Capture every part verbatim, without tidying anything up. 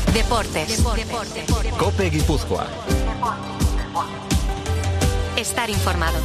Deportes. Deportes. Deportes. COPE Guipúzcoa. Estar informado.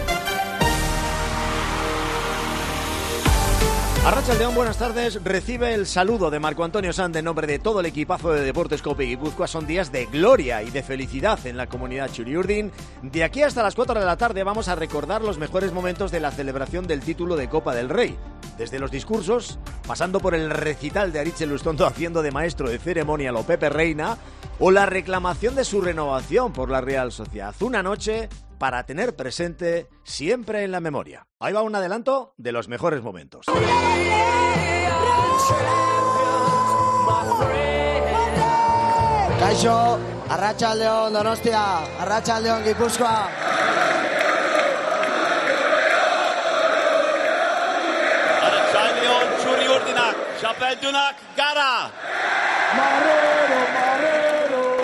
Arratsaldeon, buenas tardes. Recibe el saludo de Marco Antonio Sanz en nombre de todo el equipazo de Deportes COPE Guipúzcoa. Son días de gloria y de felicidad en la comunidad Txuri-Urdin. De aquí hasta las cuatro de la tarde vamos a recordar los mejores momentos de la celebración del título de Copa del Rey. Desde los discursos, pasando por el recital de Aritz Elustondo haciendo de maestro de ceremonia a Pepe Reina, o la reclamación de su renovación por la Real Sociedad. Una noche para tener presente siempre en la memoria. Ahí va un adelanto de los mejores momentos. Kaixo, Arratsaldeon Donostia, Arratsaldeon Gipuzkoa. Arratsaldeon Txuri-Urdinak, txapeldunak gara! Marrero, marrero,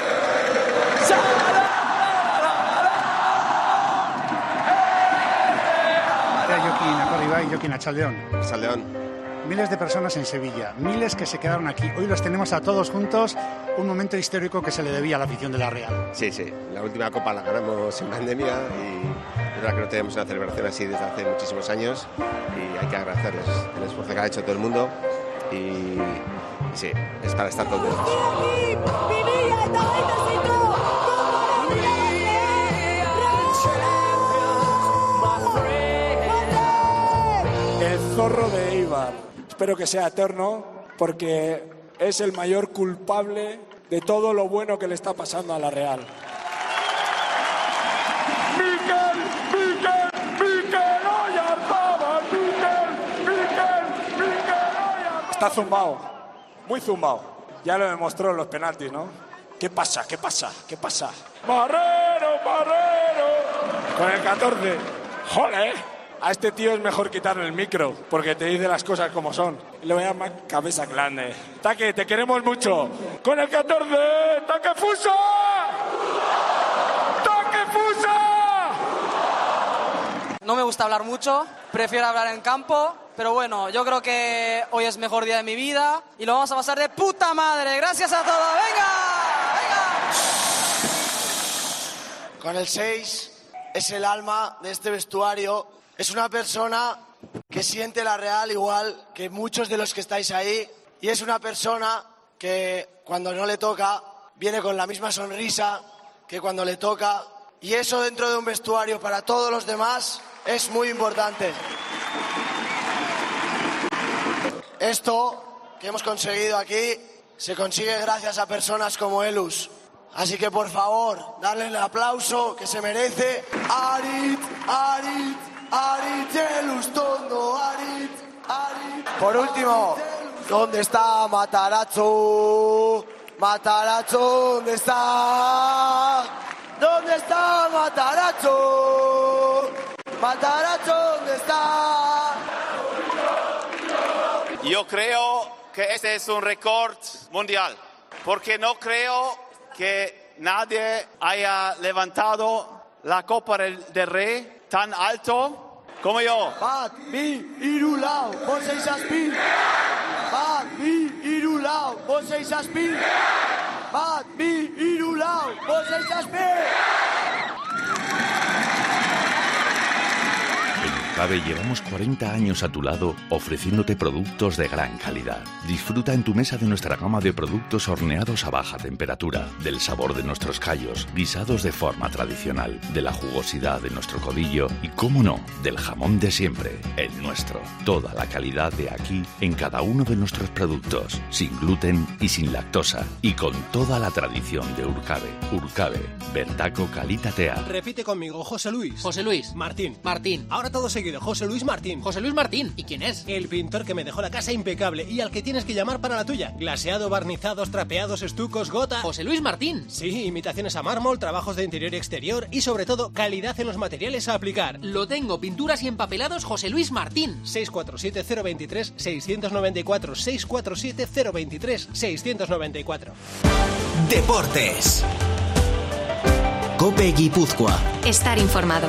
Jokin, Acorribai, Jokin, Arratsaldeon. Arratsaldeon. Miles de personas en Sevilla, miles que se quedaron aquí. Hoy los tenemos a todos juntos, un momento histórico que se le debía a la afición de la Real. Sí, sí, la última Copa la ganamos en pandemia y es verdad que no tenemos una celebración así desde hace muchísimos años y hay que agradecerles el esfuerzo que ha hecho todo el mundo y, y sí, es para estar contentos. El zorro de Eibar. Espero que sea eterno porque es el mayor culpable de todo lo bueno que le está pasando a la Real. ¡Mikel! ¡Mikel! ¡Mikel Oyarzabal! ¡Mikel! ¡Mikel! ¡Mikel Oyarzabal! Está zumbado, muy zumbado. Ya lo demostró en los penaltis, ¿no? ¿Qué pasa? ¿Qué pasa? ¿Qué pasa? ¡Marrero! ¡Marrero! Con el catorce. ¡Joder! A este tío es mejor quitarle el micro, porque te dice las cosas como son. Le voy a llamar cabeza grande. Taque, te queremos mucho. Con el catorce, Taque Fusa. Taque Fusa. No me gusta hablar mucho, prefiero hablar en campo, pero bueno, yo creo que hoy es el mejor día de mi vida y lo vamos a pasar de puta madre. Gracias a todos. ¡Venga! ¡Venga! Con el seis es el alma de este vestuario. Es una persona que siente la Real igual que muchos de los que estáis ahí y es una persona que cuando no le toca viene con la misma sonrisa que cuando le toca y eso dentro de un vestuario para todos los demás es muy importante. Esto que hemos conseguido aquí se consigue gracias a personas como Elus. Así que por favor, darle el aplauso que se merece. Aritz, Aritz. Aritz Elustondo, Aritz, Aritz. Por último, ¿dónde está Matarazzo? Matarazzo, ¿dónde está? ¿Dónde está Matarazzo? Matarazzo, ¿dónde está? Yo creo que este es un récord mundial, porque no creo que nadie haya levantado la Copa del Rey tan alto como yo. Bat, bi, hiru, lau, bost, sei, zazpi. Bat, bi, hiru, lau, bost, sei, zazpi. Bat, bi, hiru, lau, bost, sei, zazpi. En Urcabe llevamos cuarenta años a tu lado ofreciéndote productos de gran calidad. Disfruta en tu mesa de nuestra gama de productos horneados a baja temperatura, del sabor de nuestros callos, guisados de forma tradicional, de la jugosidad de nuestro codillo y, cómo no, del jamón de siempre, el nuestro. Toda la calidad de aquí en cada uno de nuestros productos, sin gluten y sin lactosa, y con toda la tradición de Urcabe. Urcabe, bertako kalitatea. Repite conmigo, José Luis. José Luis. Martín. Martín. Ahora todo seguido, José Luis Martín. José Luis Martín. ¿Y quién es? El pintor que me dejó la casa impecable y al que tienes que llamar para la tuya. Glaseado, barnizados, trapeados, estucos, gota... José Luis Martín. Sí, imitaciones a mármol, trabajos de interior y exterior y sobre todo calidad en los materiales a aplicar. Lo tengo, pinturas y empapelados José Luis Martín. seis cuatro siete cero dos tres seis nueve cuatro seis cuatro siete cero dos tres seis nueve cuatro. Deportes. COPE Guipúzcoa. Estar informado.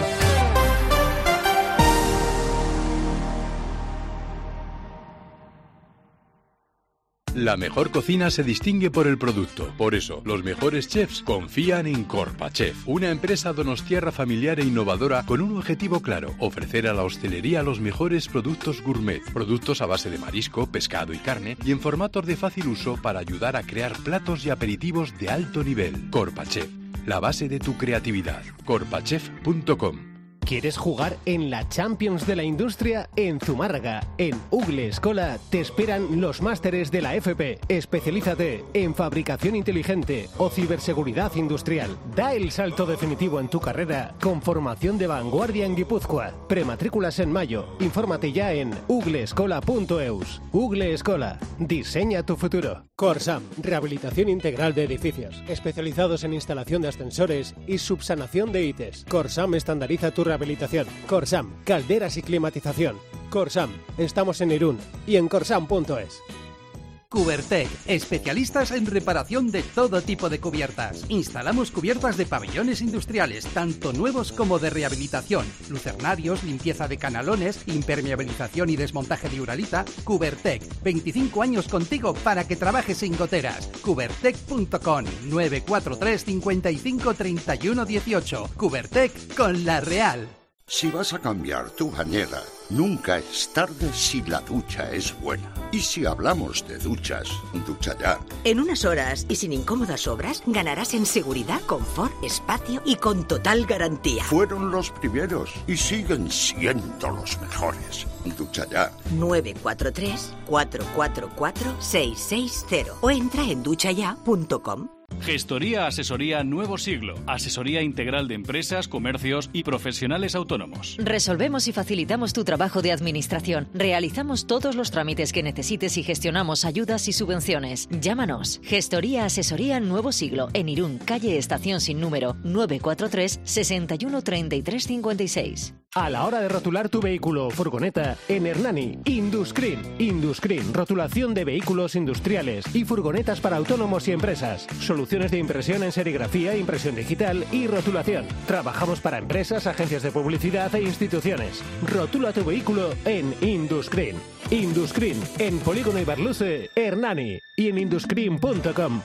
La mejor cocina se distingue por el producto. Por eso, los mejores chefs confían en Corpachef, una empresa donostiarra familiar e innovadora con un objetivo claro: ofrecer a la hostelería los mejores productos gourmet, productos a base de marisco, pescado y carne, y en formatos de fácil uso para ayudar a crear platos y aperitivos de alto nivel. Corpachef, la base de tu creatividad. corpachef punto com. ¿Quieres jugar en la Champions de la Industria? En Zumárraga, en Ugle Escola, te esperan los másteres de la F P. Especialízate en fabricación inteligente o ciberseguridad industrial. Da el salto definitivo en tu carrera con formación de vanguardia en Guipúzcoa. Prematrículas en mayo. Infórmate ya en ugle escola punto eus. Ugle Escola. Diseña tu futuro. Corsam, rehabilitación integral de edificios, especializados en instalación de ascensores y subsanación de I T E S. Corsam estandariza tu rehabilitación. Corsam, calderas y climatización. Corsam, estamos en Irún y en corsam punto es. Cubertec, especialistas en reparación de todo tipo de cubiertas. Instalamos cubiertas de pabellones industriales, tanto nuevos como de rehabilitación, lucernarios, limpieza de canalones, impermeabilización y desmontaje de uralita. Cubertec, veinticinco años contigo para que trabajes sin goteras. Cubertec punto com, nueve cuatro tres, cinco cinco, tres uno uno ocho. Cubertec con La Real. Si vas a cambiar tu bañera, nunca es tarde si la ducha es buena. Y si hablamos de duchas, Ducha Ya. En unas horas y sin incómodas obras, ganarás en seguridad, confort, espacio y con total garantía. Fueron los primeros y siguen siendo los mejores. Ducha Ya. nueve cuatro tres, cuatro cuatro cuatro, seis seis cero o entra en ducha ya punto com. Gestoría Asesoría Nuevo Siglo. Asesoría integral de empresas, comercios y profesionales autónomos. Resolvemos y facilitamos tu trabajo de administración. Realizamos todos los trámites que necesites y gestionamos ayudas y subvenciones. Llámanos. Gestoría Asesoría Nuevo Siglo. En Irún, calle Estación sin número, nueve cuatro tres, sesenta y uno, treinta y tres, cincuenta y seis. A la hora de rotular tu vehículo o furgoneta, en Hernani, Induscreen. Induscreen, rotulación de vehículos industriales y furgonetas para autónomos y empresas. Soluciones de impresión en serigrafía, impresión digital y rotulación. Trabajamos para empresas, agencias de publicidad e instituciones. Rotula tu vehículo en Induscreen. Induscreen, en Polígono Ibarluce, Hernani y en induscreen punto com.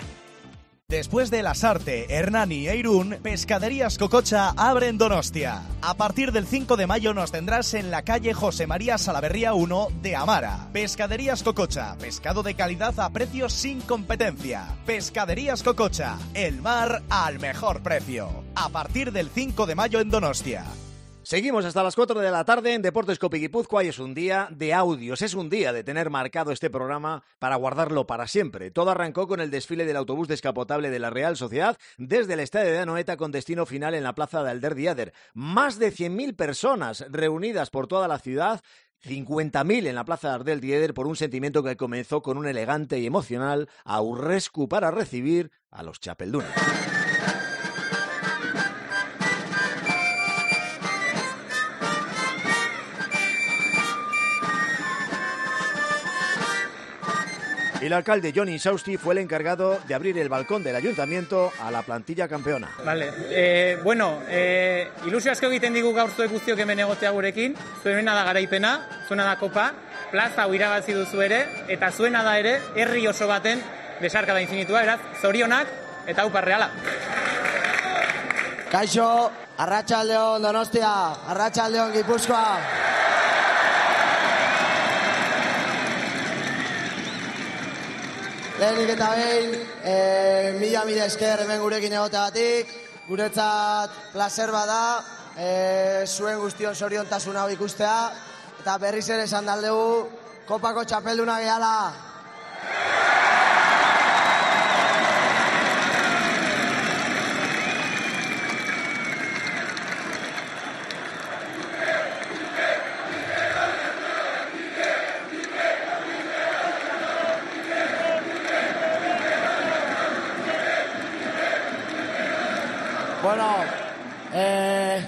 Después de Lasarte, Hernani e Irún, Pescaderías Cococha abre en Donostia. A partir del cinco de mayo nos tendrás en la calle José María Salaverría uno de Amara. Pescaderías Cococha, pescado de calidad a precios sin competencia. Pescaderías Cococha, el mar al mejor precio. A partir del cinco de mayo en Donostia. Seguimos hasta las cuatro de la tarde en Deportes Cope Guipúzcoa y es un día de audios, es un día de tener marcado este programa para guardarlo para siempre. Todo arrancó con el desfile del autobús descapotable de la Real Sociedad desde el estadio de Anoeta con destino final en la plaza de Alder Diader. Más de cien mil personas reunidas por toda la ciudad, cincuenta mil en la plaza de Ardel Dieder por un sentimiento que comenzó con un elegante y emocional aurrescu para recibir a los chapeldunes. El alcalde Johnny Sausti fue el encargado de abrir el balcón del ayuntamiento a la plantilla campeona. Vale, eh, bueno, eh, ilusio asko egiten digu gaur zuek guztiok hemen egotea gurekin, zuena da garaipena, zuena da kopa, plaza hau irabazi duzu ere, eta zuena da ere, herri oso baten besarkada infinitua, eraz, zorionak eta upa Reala. Kaixo, Arratsaldeon Donostia, Arratsaldeon Gipuzkoa. Lehenik eta behin, e, mila mila esker hemen gurekin egoteagatik, guretzat placer bada, e, zuen guztion zoriontasun hau ikustea, eta berriz ere esan daldegu, kopako txapelduna gehala. Bueno, eh,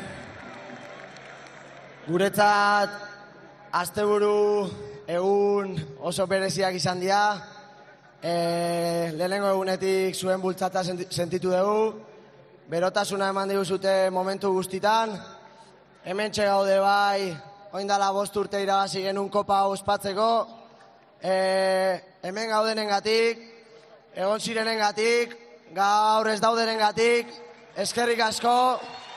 guretzat asteburu egun oso bereziak izan dira. Eh, lehenengo egunetik zuen bultzata sentitu dugu. Berotasuna eman diguzute momentu guztitan. Hementxe gaude bai, oindala bost urte irabazi genuen kopa ospatzeko. e, hemen gaudenengatik, egon zirenengatik, gaur ez daudenengatik, eskerrik asko.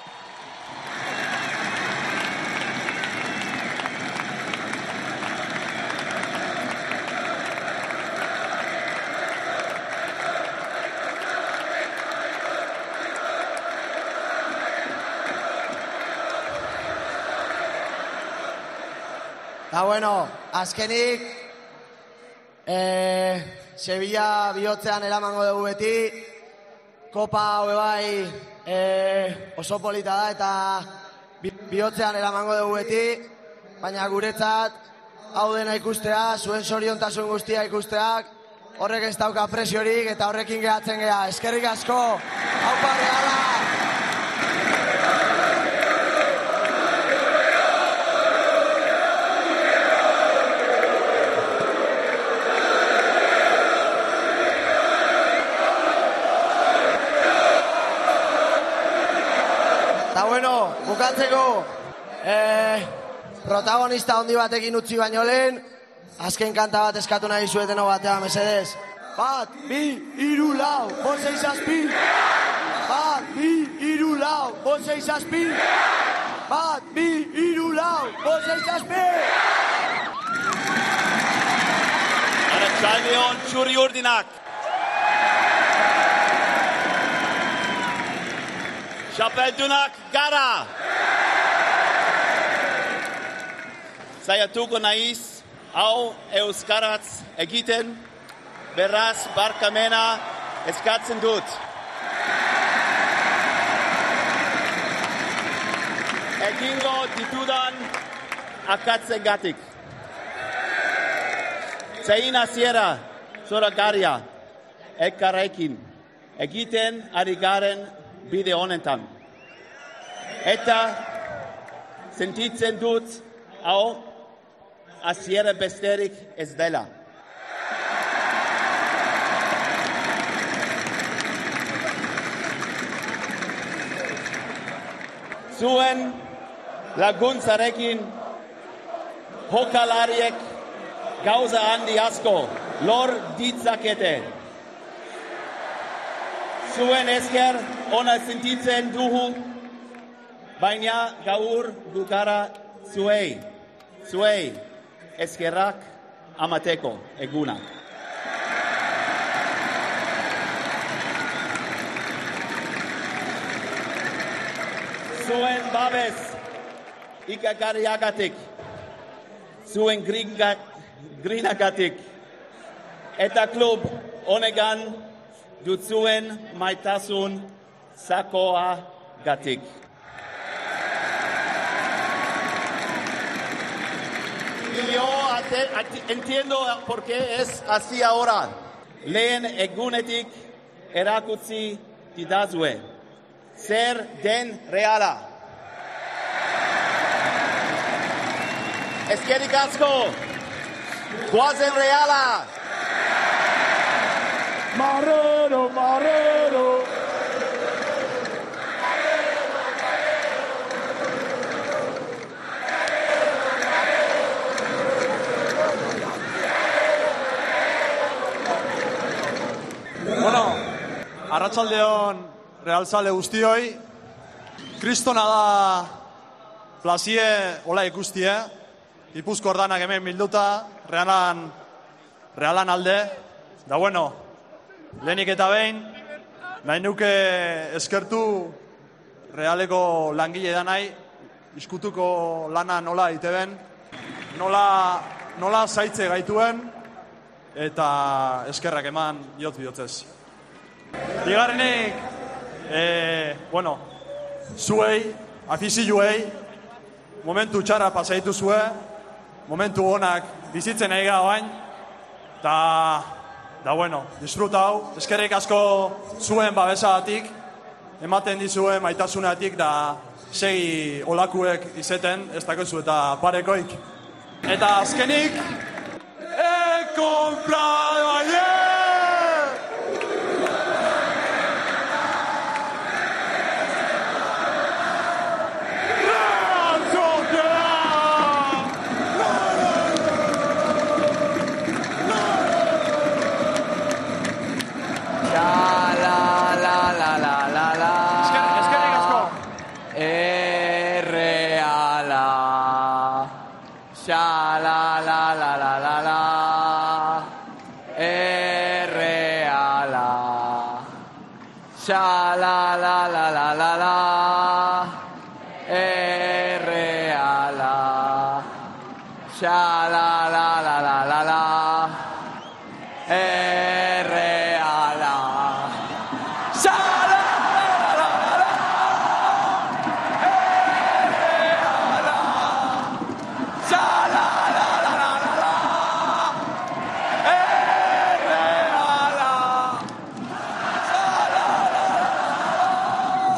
Eta bueno, azkenik, eh, Sevilla bihotzean eramango dugu beti, kopa hau bai eh, oso polita da eta bihotzean eramango dugu beti, baina guretzat hau dena ikustea, zuen zoriontasun guztia ikusteak, horrek ez dauka presiorik eta horrekin gehatzen geha. Eskerrik asko, haupa Reala! Eta bueno, bukatzeko, eh, protagonista handi batekin utzi baino lehen, azken kanta bat eskatu nahi zueteno batean, mesedez. Bat, bi, iru, lau, bosei zazpi. Bat, bi, iru, lau, bosei zazpi. Bat, bi, iru, lau, bosei zazpi. Arratsaldeon txuri urdinak. Txapeldunak gara! Saiatuko naiz, hau euskaraz egiten, beraz barkamena eskatzen dut. Egingo ditudan akatzengatik. Zein hasiera zoragarria elkarrekin egiten ari garen bide honetan. Eta sentitzen dut hau hasiera besterik ez dela. Zuen laguntzarekin jokalariek gauza handi asko lor ditzakete. Zuen esker ona sentitzen duhu, baina gaur gukara zuei, zuei eskerrak amateko eguna. Zuen babes ikakariagatik, zuen grinagatik, eta klub honegan dutzuen maitasun sakoa gatik. Y yo entiendo por qué es así ahora. Lehen egunetik erakutsi didazue. Zer den Reala. Eskerrik asko. Guazen Reala. Marrero, marrero. Bueno, arratsaldeon realzale guztioi. Kristona da plazie hola ikustie. Gipuzko ordanak hemen bilduta, realan, realan alde. Da bueno, lehenik eta behin, nahi nuke eskertu realeko langile da nahi, iskutuko lana nola iteben, nola, nola zaitze gaituen, eta eskerrak eman jotz bihotzez. Bigarrenik, e, bueno, zuei, afizioei, momentu txarra pasaitu zue, momentu honak bizitzen nahi gara bain, eta, da bueno, disfruta hau, eskerrik asko zuen babesagatik, ematen dizuen maitasunatik, da segi olakuek izeten, ez dakozu eta parekoik. Eta azkenik, he comprado ayer! Sha la la la la la la. R a la. Sha la la la la la la. R a la. Sha la la la la la. R a la. Sha la la la la la la. R a la. Sha la la la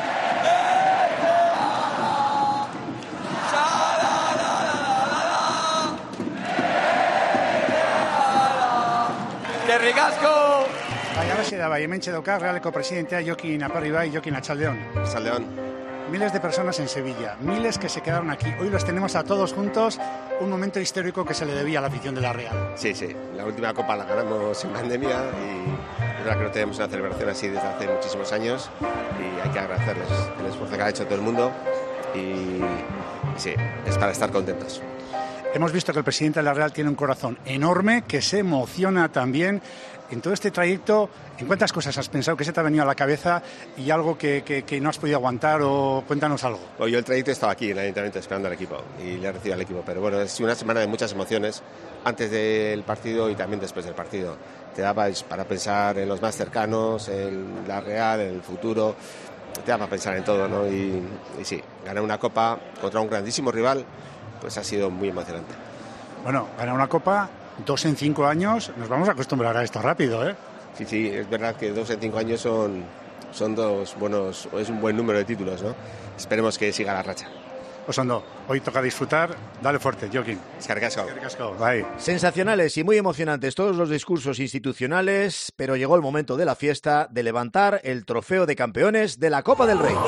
¡Qué ricasco! Baiabase da Baiementxe dauka realeko presidentea Jokin Aperribai y Jokin Achaldeón. Achaldeón. Miles de personas en Sevilla, miles que se quedaron aquí. Hoy los tenemos a todos juntos, un momento histórico que se le debía a la afición de la Real. Sí, sí, la última copa la ganamos en pandemia y es verdad que no tenemos una celebración así desde hace muchísimos años y hay que agradecerles el esfuerzo que ha hecho todo el mundo y sí, es para estar contentos. Hemos visto que el presidente de la Real tiene un corazón enorme, que se emociona también. En todo este trayecto, ¿en cuántas cosas has pensado que se te ha venido a la cabeza y algo que, que, que no has podido aguantar? O cuéntanos algo. Pues yo el trayecto estaba aquí en el ayuntamiento esperando al equipo y le he recibido al equipo. Pero bueno, es una semana de muchas emociones antes del partido y también después del partido. Te daba para pensar en los más cercanos, en la Real, en el futuro. Te da para pensar en todo, ¿no? Y, y sí, ganar una copa contra un grandísimo rival, pues ha sido muy emocionante. Bueno, ganar una copa, dos en cinco años, nos vamos a acostumbrar a esto rápido, ¿eh? Sí, sí, es verdad que dos en cinco años son, son dos buenos, es un buen número de títulos, ¿no? Esperemos que siga la racha. Osondo, hoy toca disfrutar, dale fuerte, Jokin. Eskerrik asko. Eskerrik asko, bye. Sensacionales y muy emocionantes todos los discursos institucionales, pero llegó el momento de la fiesta de levantar el trofeo de campeones de la Copa del Rey.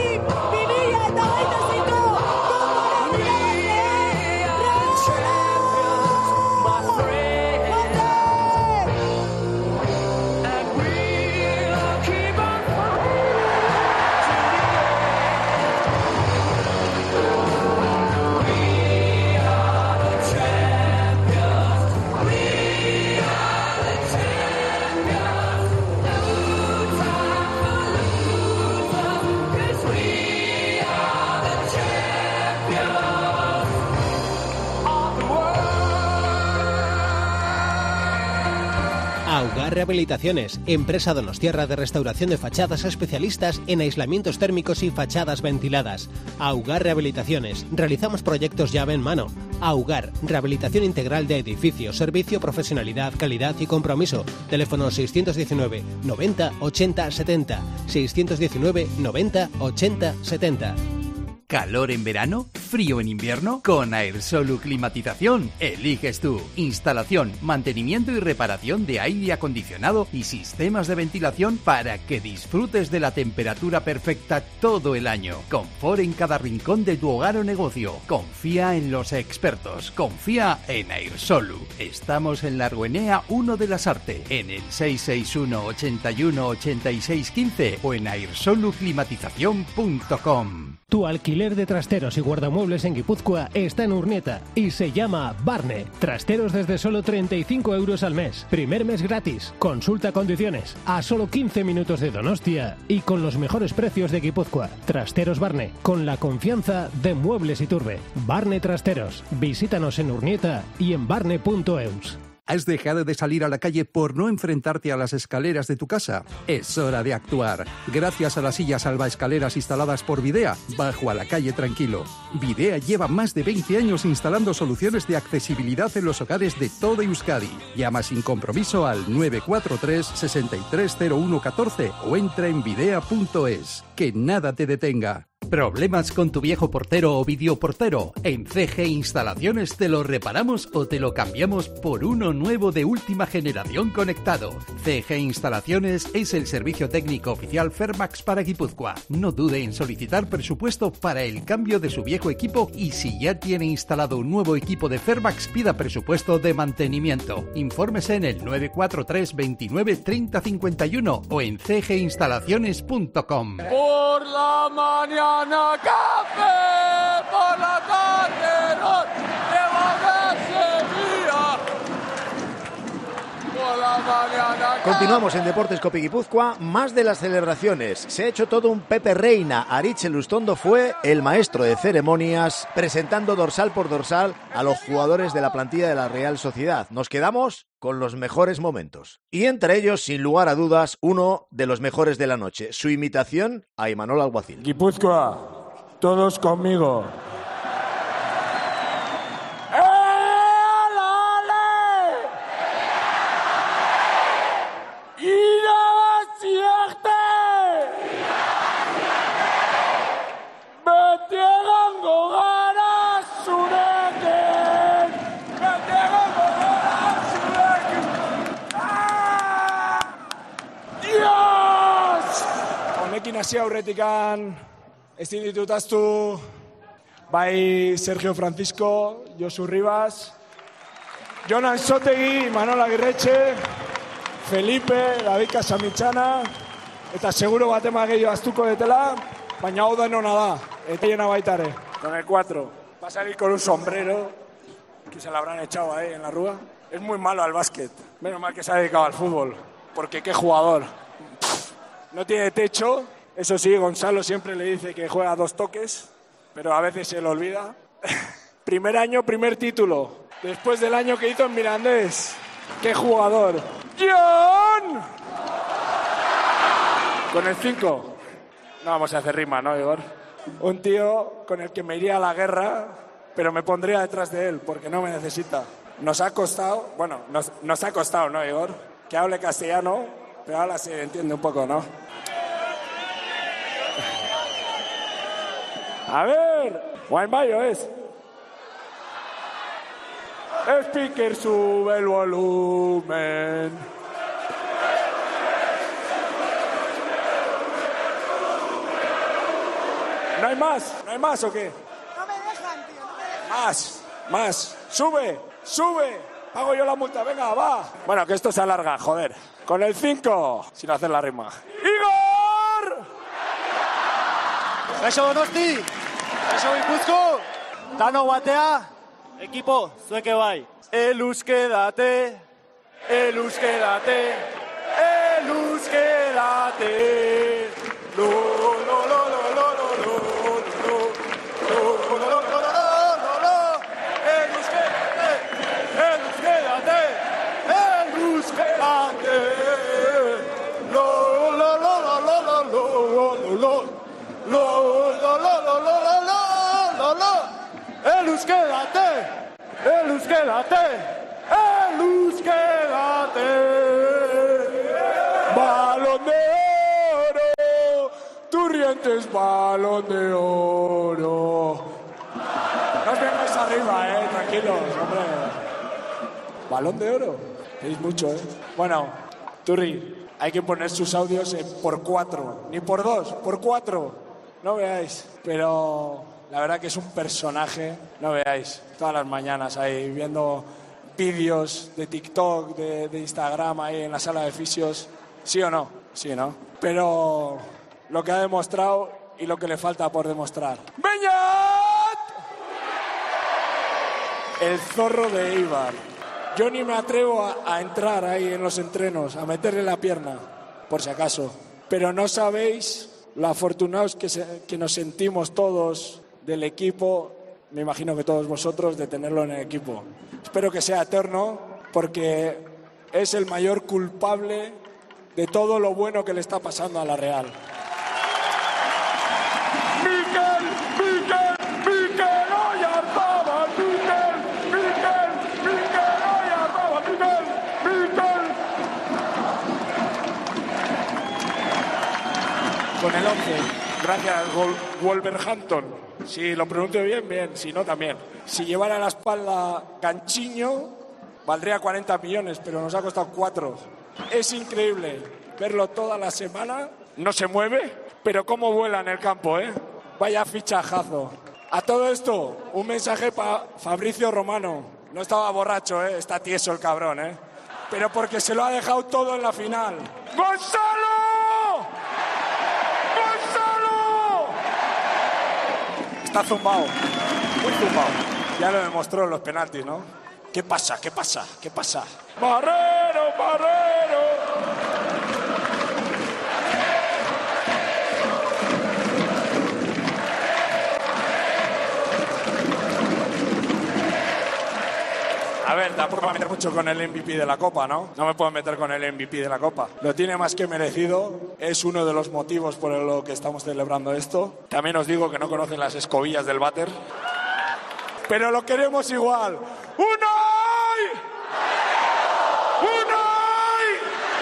Augar Rehabilitaciones, empresa donostiarra de restauración de fachadas especialistas en aislamientos térmicos y fachadas ventiladas. Augar Rehabilitaciones, realizamos proyectos llave en mano. Augar, rehabilitación integral de edificios, servicio, profesionalidad, calidad y compromiso. Teléfono seiscientos diecinueve noventa ochenta setenta, seiscientos diecinueve noventa ochenta setenta. ¿Calor en verano? ¿Frío en invierno? Con Aersolu Climatización eliges tú. Instalación, mantenimiento y reparación de aire acondicionado y sistemas de ventilación para que disfrutes de la temperatura perfecta todo el año. Confort en cada rincón de tu hogar o negocio. Confía en los expertos. Confía en Aersolu. Estamos en la Ruenea uno de las Arte, en el seis seis uno ochenta y uno ochenta y seis quince o en aersolu climatización punto com. Tu alquiler de trasteros y guardamuebles en Guipúzcoa está en Urnieta y se llama Barne. Trasteros desde solo treinta y cinco euros al mes. Primer mes gratis. Consulta condiciones. A solo quince minutos de Donostia y con los mejores precios de Guipúzcoa. Trasteros Barne. Con la confianza de Muebles Iturbe. Barne Trasteros. Visítanos en Urnieta y en barne punto eus. ¿Has dejado de salir a la calle por no enfrentarte a las escaleras de tu casa? Es hora de actuar. Gracias a las sillas salvaescaleras instaladas por Videa, bajo a la calle tranquilo. Videa lleva más de veinte años instalando soluciones de accesibilidad en los hogares de toda Euskadi. Llama sin compromiso al nueve cuatro tres, seis tres cero uno uno cuatro o entra en videa punto es. Que nada te detenga. ¿Problemas con tu viejo portero o videoportero? En C G Instalaciones te lo reparamos o te lo cambiamos por uno nuevo de última generación conectado. C G Instalaciones es el servicio técnico oficial Fermax para Guipúzcoa. No dude en solicitar presupuesto para el cambio de su viejo equipo y si ya tiene instalado un nuevo equipo de Fermax, pida presupuesto de mantenimiento. Infórmese en el nueve cuatro tres veintinueve treinta cincuenta y uno o en c g instalaciones punto com. Por la mañana café, por la tarde no, de Sevilla. Por la Continuamos en Deportes Cope Guipúzcoa. Más de las celebraciones. Se ha hecho todo un Pepe Reina. Aritz Elustondo fue el maestro de ceremonias, presentando dorsal por dorsal a los jugadores de la plantilla de la Real Sociedad. Nos quedamos con los mejores momentos. Y entre ellos, sin lugar a dudas, uno de los mejores de la noche. Su imitación a Imanol Alguacil. Guipúzcoa, todos conmigo. Hasi aurretikan ezin ditutaztu bai Sergio Francisco, Josu Ribas, Jonan Sotegi, Imanol Agirretxe, Felipe, David Casamitxana, eta seguro bat ema gehiago aztuko detela, baina hau da nona da, eta llena baitare, con el cuatro. Va a salir con un sombrero, que se lo habrán echado ahí en la rúa. Es muy malo al básquet, menos mal que se ha dedicado al fútbol, porque qué jugador. No tiene techo. Eso sí, Gonzalo siempre le dice que juega dos toques, pero a veces se le olvida. Primer año, primer título. Después del año que hizo en Mirandés. ¡Qué jugador! ¡John! Con el cinco. No vamos a hacer rima, ¿no, Igor? Un tío con el que me iría a la guerra, pero me pondría detrás de él, porque no me necesita. Nos ha costado, bueno, nos, nos ha costado, ¿no, Igor? Que hable castellano, pero ahora se entiende un poco, ¿no? A ver, Wine Bayo es. Speaker, sube el volumen. ¿No hay más? ¿No hay más o qué? No me dejan, tío. No me dejan. Más, más. Sube, sube. Hago yo la multa, venga, va. Bueno, que esto se alarga, joder. Con el cinco, sin hacer la rima. ¡Igor! Kaixo Donosti, kaixo Gipuzko, Tano batea, equipo, zueke bai. Elus quédate, Elus quédate, Elus quédate. Lo, lo, lo, lo, lo, lo, lo, lo, lo, lo, lo, lo, lo, lo. Elus quédate, Elus quédate, Elus quédate. Lo, lo, lo, lo, lo, lo, lo, lo, lo. Lo, lo, lo, lo, lo, lo, lo, lo, lo. Elus, quédate. Elus, quédate. Elus, quédate. Balón de oro. Turrientes, balón de oro. No os vengáis arriba, eh, tranquilos, hombre. Balón de oro. Veis mucho, eh. Bueno, Turri, hay que poner sus audios en por cuatro. Ni por dos, por cuatro. No veáis, pero la verdad que es un personaje, no veáis, todas las mañanas ahí viendo vídeos de TikTok, de, de Instagram ahí en la sala de fisios, sí o no, sí, ¿no? Pero lo que ha demostrado y lo que le falta por demostrar. ¡Beñat! El zorro de Eibar. Yo ni me atrevo a, a entrar ahí en los entrenos, a meterle la pierna, por si acaso, pero no sabéis lo afortunados que, se, que nos sentimos todos del equipo, me imagino que todos vosotros, de tenerlo en el equipo. Espero que sea eterno, porque es el mayor culpable de todo lo bueno que le está pasando a la Real. ¡Miquel! ¡Miquel! ¡Miquel! ¡Oyarzabal! ¡Miquel! ¡Miquel! ¡Miquel! ¡Oyarzabal! ¡Miquel! ¡Miquel! Con el once, gracias Wolverhampton. Si lo pronuncio bien, bien, si no, también. Si llevara a la espalda Ganchiño, valdría cuarenta millones, pero nos ha costado cuatro. Es increíble verlo toda la semana, no se mueve, pero cómo vuela en el campo, ¿eh? Vaya fichajazo. A todo esto, un mensaje para Fabricio Romano. No estaba borracho, ¿eh? Está tieso el cabrón, ¿eh? Pero porque se lo ha dejado todo en la final. ¡Gonzalo! Está zumbado, muy zumbado. Ya lo demostró en los penaltis, ¿no? ¿Qué pasa? ¿Qué pasa? ¿Qué pasa? ¡Barrero, Barrero! ver, tampoco me voy a meter mucho con el M V P de la Copa, ¿no? No me puedo meter con el M V P de la Copa. Lo tiene más que merecido. Es uno de los motivos por lo que estamos celebrando esto. También os digo que no conocen las escobillas del váter. Pero lo queremos igual. ¡Unai! ¡Unai!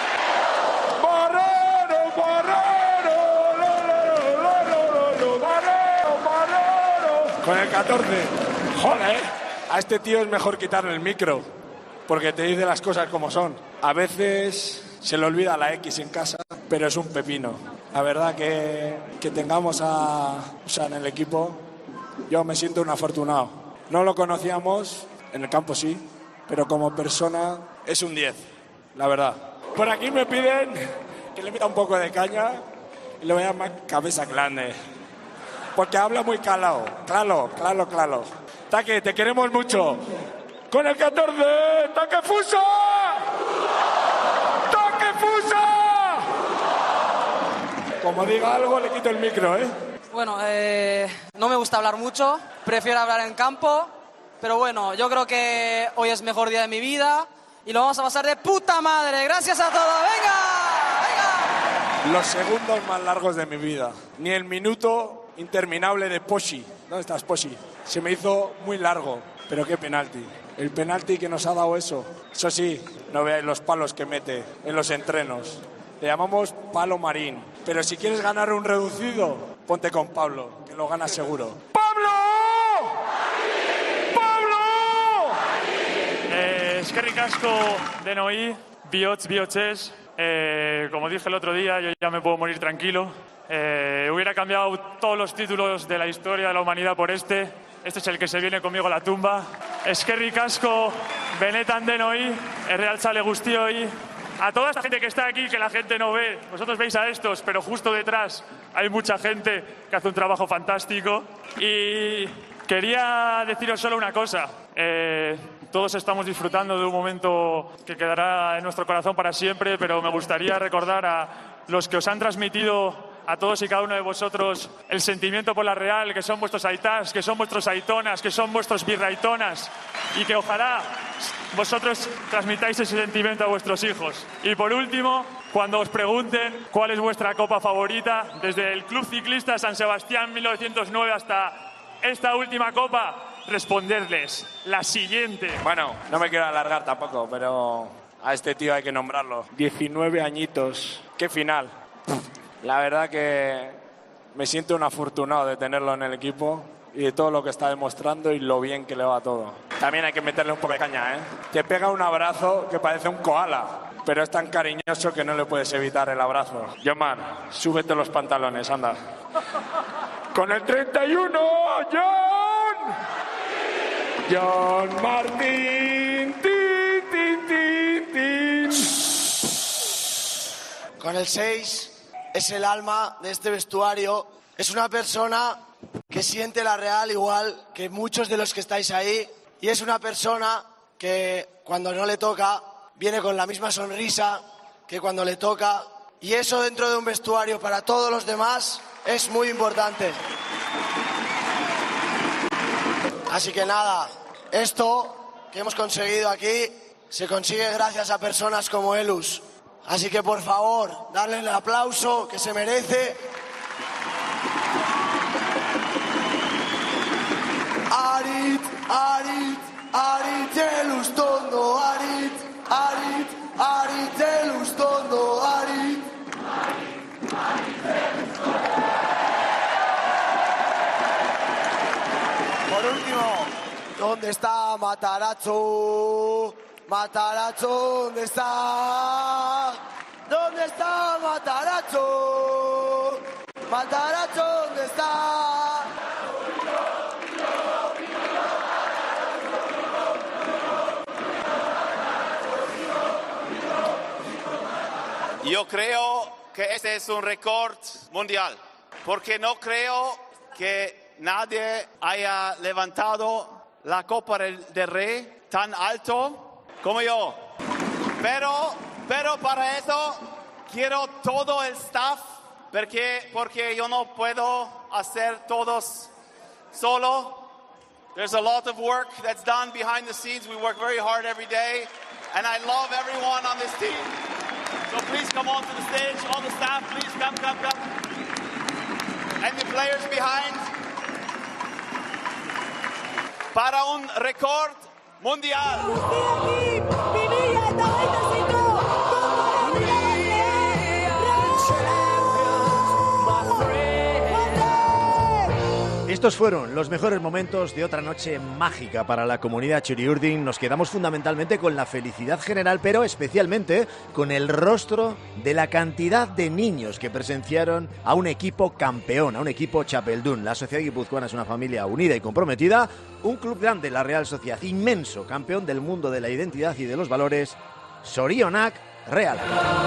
¡Barrero, Barrero! ¡Lo, lo, lo, lo, lo! ¡Barrero, Barrero! Con el catorce. ¡Joder! A este tío es mejor quitarle el micro, porque te dice las cosas como son. A veces se le olvida la X en casa, pero es un pepino. La verdad que, que tengamos a Usa en el equipo, yo me siento un afortunado. No lo conocíamos, en el campo sí, pero como persona es un diez, la verdad. Por aquí me piden que le meta un poco de caña y le voy a llamar cabeza grande, porque habla muy calado, claro, claro, claro. Taque, te queremos mucho. Con el catorce, Takefusa. Takefusa. Como diga algo, le quito el micro, ¿eh? Bueno, eh, no me gusta hablar mucho, prefiero hablar en campo, pero bueno, yo creo que hoy es el mejor día de mi vida y lo vamos a pasar de puta madre. Gracias a todos, venga, venga. Los segundos más largos de mi vida, ni el minuto interminable de Poshi. ¿Dónde estás, Poshi? Se me hizo muy largo, pero qué penalti. El penalti que nos ha dado eso. Eso sí, no veáis los palos que mete en los entrenos. Le llamamos palo marín. Pero si quieres ganar un reducido, ponte con Pablo, que lo ganas seguro. ¡Pablo! ¡Pablo! Eh, eskerrik asko denoi, bihotz bihotzez. Eh, como dije el otro día, yo ya me puedo morir tranquilo. Eh, hubiera cambiado todos los títulos de la historia de la humanidad por este. Este es el que se viene conmigo a la tumba. Eskerrik asko, benetan denoi, errealtzale guztioi. A toda esta gente que está aquí, que la gente no ve, vosotros veis a estos, pero justo detrás hay mucha gente que hace un trabajo fantástico. Y quería deciros solo una cosa. Eh, todos estamos disfrutando de un momento que quedará en nuestro corazón para siempre, pero me gustaría recordar a los que os han transmitido a todos y cada uno de vosotros el sentimiento por la Real, que son vuestros aitás, que son vuestros aitonas, que son vuestros birraitonas, y que ojalá vosotros transmitáis ese sentimiento a vuestros hijos. Y por último, cuando os pregunten cuál es vuestra copa favorita, desde el Club Ciclista San Sebastián mil novecientos nueve hasta esta última copa, responderles la siguiente. Bueno, no me quiero alargar tampoco, pero a este tío hay que nombrarlo. diecinueve añitos, qué final. La verdad que me siento un afortunado de tenerlo en el equipo y de todo lo que está demostrando y lo bien que le va todo. También hay que meterle un poco de caña, ¿eh? Te pega un abrazo que parece un koala, pero es tan cariñoso que no le puedes evitar el abrazo. John, súbete los pantalones, anda. Con el treinta y uno, John. John Martín. Tin, tin, tin, tin. Con el seis... es el alma de este vestuario, es una persona que siente la Real igual que muchos de los que estáis ahí y es una persona que cuando no le toca viene con la misma sonrisa que cuando le toca y eso dentro de un vestuario para todos los demás es muy importante. Así que nada, esto que hemos conseguido aquí se consigue gracias a personas como Elus. Así que, por favor, darle el aplauso que se merece. Arit, Arit, Arit Elustondo, Arit, Arit, Arit Elustondo, Arit. Por último, ¿dónde está Matarazzo? Matarazzo, ¿dónde está? ¿Dónde está Matarazzo? Matarazzo, ¿dónde está? Yo creo que este es un récord mundial, porque no creo que nadie haya levantado la Copa del Rey tan alto como yo, pero, pero para eso quiero todo el staff, porque, porque yo no puedo hacer todos solo, There's a lot of work that's done behind the scenes. We work very hard every day, and I love everyone on this team. So please come on to the stage. All the staff, please come, come, come. And the players behind. Para un récord mundial. Estos fueron los mejores momentos de otra noche mágica para la comunidad Txuri-Urdin. Nos quedamos fundamentalmente con la felicidad general, pero especialmente con el rostro de la cantidad de niños que presenciaron a un equipo campeón, a un equipo txapeldun. La sociedad guipuzcoana es una familia unida y comprometida, un club grande, la Real Sociedad, inmenso, campeón del mundo de la identidad y de los valores. Zorionak, Real.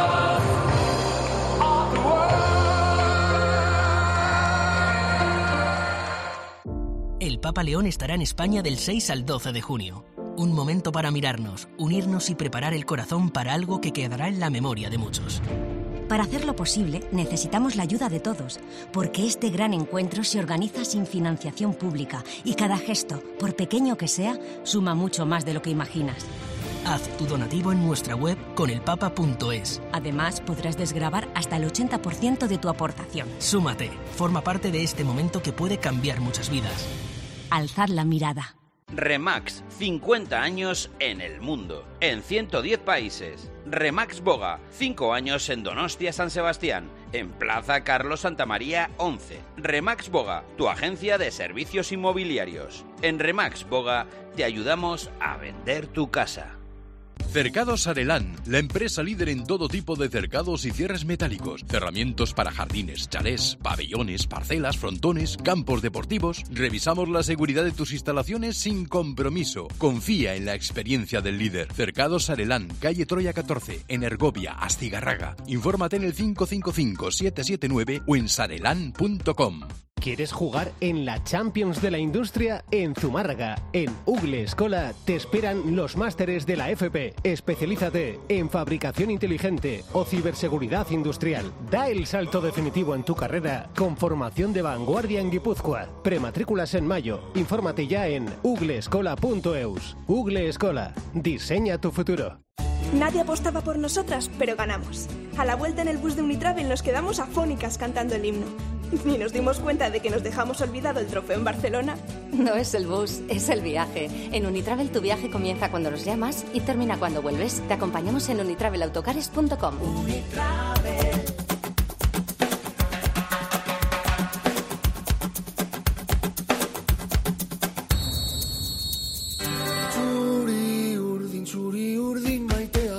El Papa León estará en España del seis al doce de junio. Un momento para mirarnos, unirnos y preparar el corazón para algo que quedará en la memoria de muchos. Para hacerlo posible, necesitamos la ayuda de todos, porque este gran encuentro se organiza sin financiación pública y cada gesto, por pequeño que sea, suma mucho más de lo que imaginas. Haz tu donativo en nuestra web conelpapa punto es. Además, podrás desgravar hasta el ochenta por ciento de tu aportación. Súmate, forma parte de este momento que puede cambiar muchas vidas. Alzad la mirada. Remax, cincuenta años en el mundo, en ciento diez países. Remax Boga, cinco años en Donostia San Sebastián, en Plaza Carlos Santamaría once. Remax Boga, tu agencia de servicios inmobiliarios. En Remax Boga te ayudamos a vender tu casa. Cercados Sarelán, la empresa líder en todo tipo de cercados y cierres metálicos, cerramientos para jardines, chalés, pabellones, parcelas, frontones, campos deportivos. Revisamos la seguridad de tus instalaciones sin compromiso. Confía en la experiencia del líder. Cercados Sarelán, calle Troya catorce, en Ergovia, Astigarraga. Infórmate en el cinco cinco cinco, siete siete nueve o en sarelán punto com. ¿Quieres jugar en la Champions de la Industria? En Zumárraga, en Ugle Escola, te esperan los másteres de la F P. Especialízate en fabricación inteligente o ciberseguridad industrial. Da el salto definitivo en tu carrera con formación de vanguardia en Guipúzcoa. Prematrículas en mayo. Infórmate ya en ugle escola punto eus. Ugle Escola. Diseña tu futuro. Nadie apostaba por nosotras, pero ganamos. A la vuelta en el bus de Unitravel nos quedamos afónicas cantando el himno. Ni nos dimos cuenta de que nos dejamos olvidado el trofeo en Barcelona. No es el bus, es el viaje. En Unitravel tu viaje comienza cuando los llamas y termina cuando vuelves. Te acompañamos en unitravel autocares punto com. Unitravel. Txuri-Urdin, Txuri-Urdin maitea.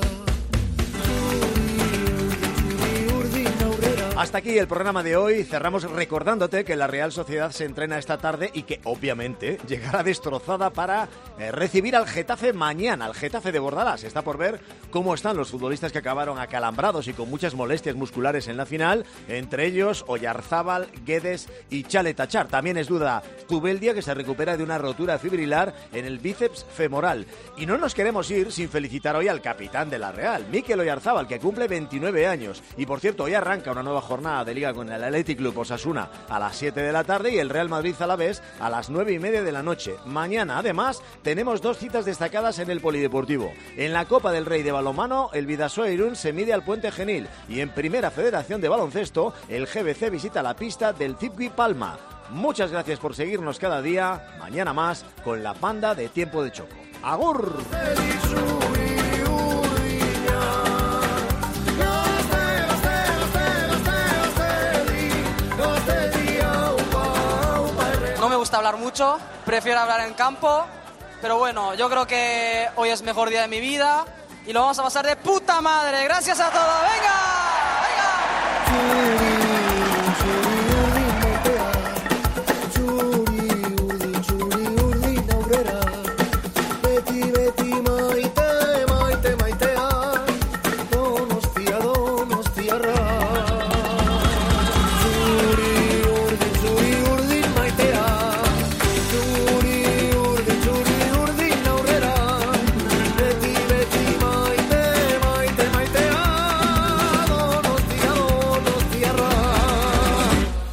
Hasta aquí el programa de hoy. Cerramos recordándote que la Real Sociedad se entrena esta tarde y que obviamente llegará destrozada para eh, recibir al Getafe mañana, al Getafe de Bordalás. Está por ver cómo están los futbolistas que acabaron acalambrados y con muchas molestias musculares en la final, entre ellos Oyarzábal, Guedes y Chale Tachar. También es duda Zubeldia, que se recupera de una rotura fibrilar en el bíceps femoral. Y no nos queremos ir sin felicitar hoy al capitán de la Real, Mikel Oyarzábal, que cumple veintinueve años. Y por cierto, hoy arranca una nueva jornada de Liga con el Athletic Club Osasuna a las siete de la tarde y el Real Madrid Alavés a las nueve y media de la noche. Mañana, además, tenemos dos citas destacadas en el Polideportivo. En la Copa del Rey de balonmano, el Bidasoa Irún se mide al Puente Genil y en Primera Federación de Baloncesto, el G B C visita la pista del Zipgui Palma. Muchas gracias por seguirnos cada día. Mañana más con la banda de Tiempo de Choco. ¡Agur! No me gusta hablar mucho, prefiero hablar en campo, pero bueno, yo creo que hoy es el mejor día de mi vida y lo vamos a pasar de puta madre. Gracias a todos, ¡venga!